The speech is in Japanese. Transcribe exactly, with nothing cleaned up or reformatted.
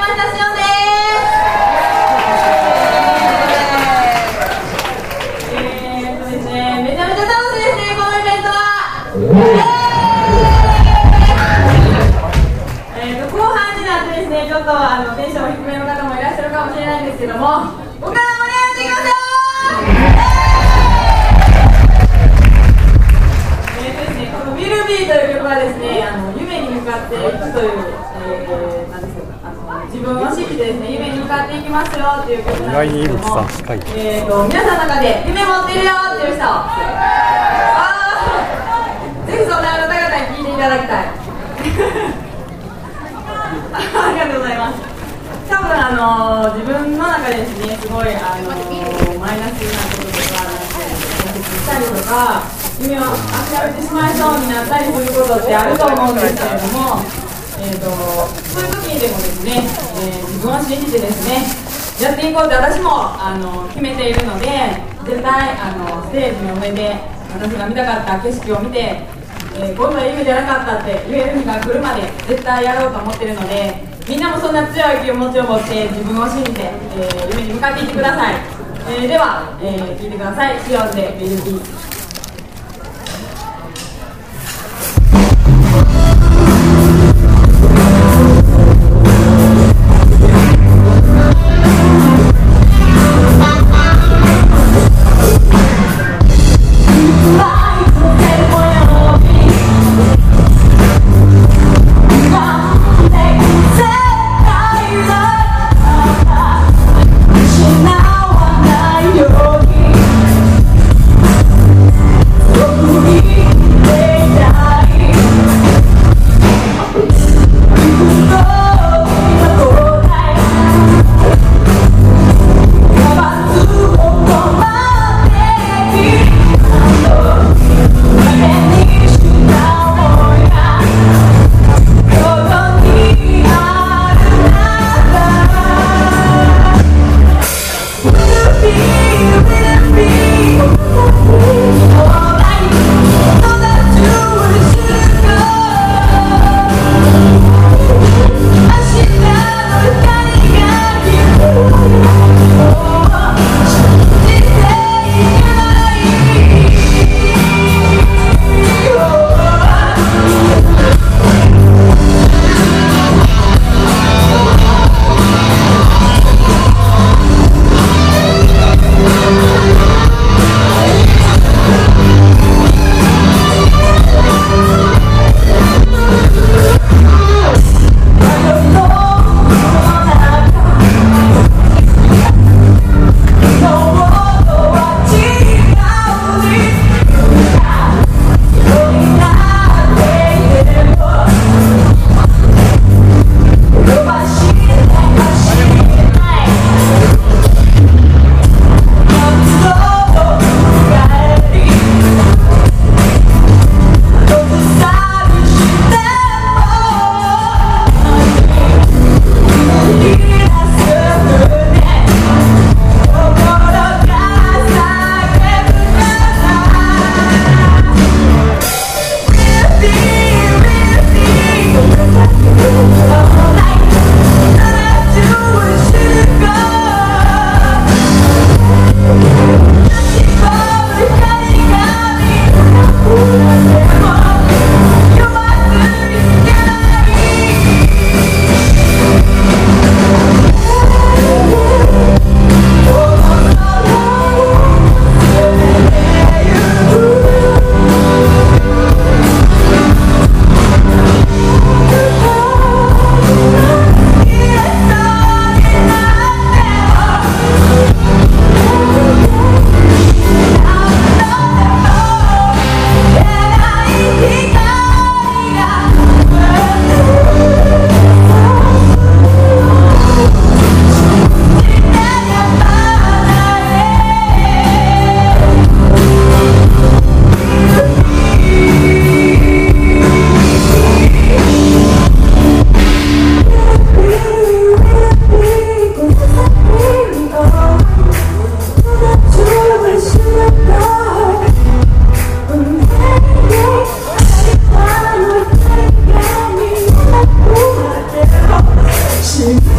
ましたしおんです。えーっとですね、めちゃめちゃ楽しいですね、このイベントは。えーっと後半になってですね、ちょっとあのテンション低めの方もいらっしゃるかもしれないんですけども、ここから盛り上がっていきましょう。ウィルビーという曲はですね、あの夢に向かっていくという、えー、なんですか、あの自分を信じてですね、夢に向かっていきますよっていう曲なんですけども、えーと、皆さんの中で夢持ってるよっていう人、あー、ぜひそんなあなた方に聴いていただきたいありがとうございます。多分あの自分の中でですね、すごいあのマイナスなこととかしたりとか、夢を諦めてしまいそうになったりすることってあると思うんですけれども、えー、とそういう時にでもですね、えー、自分を信じてですねやっていこうって私もあの決めているので、絶対あのステージの上で私が見たかった景色を見て、えー、今度は夢じゃなかったって言える日が来るまで絶対やろうと思っているので、みんなもそんな強い気持ちを持って自分を信じて、えー、夢に向かっていってください。えー、では、えー、聴いてください。シオンでビルビー。 心。